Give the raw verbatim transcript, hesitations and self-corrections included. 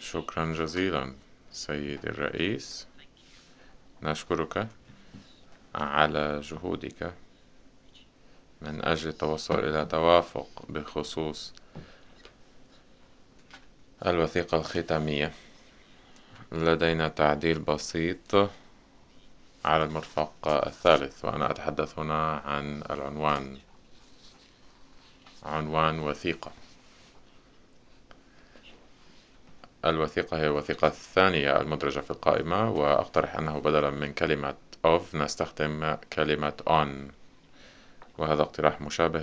شكرا جزيلا سيدي الرئيس. نشكرك على جهودك من أجل التوصل إلى توافق بخصوص الوثيقة الختامية. لدينا تعديل بسيط على المرفق الثالث، وأنا أتحدث هنا عن العنوان، عنوان وثيقة. الوثيقة هي الوثيقة الثانية المدرجة في القائمة، وأقترح أنه بدلا من كلمة of نستخدم كلمة on، وهذا اقتراح مشابه